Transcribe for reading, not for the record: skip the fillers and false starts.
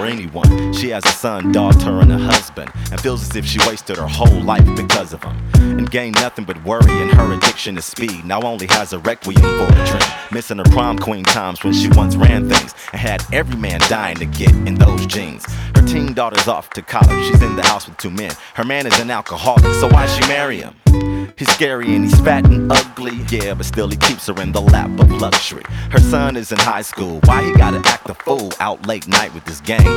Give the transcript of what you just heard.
anyone. She has a son, daughter, and a husband, and feels as if she wasted her whole life because of him, and gained nothing but worry, and her addiction is speed. Now only has a requiem for a dream, missing her prom queen times when she once ran things and had every man dying to get in those jeans. Her teen daughter's off to college, she's in the house with two men. Her man is an alcoholic, so why'd she marry him? He's scary and he's fat and ugly, yeah, but still he keeps her in the lap of luxury. Her son is in high school, why he gotta act a fool out late night with this gang?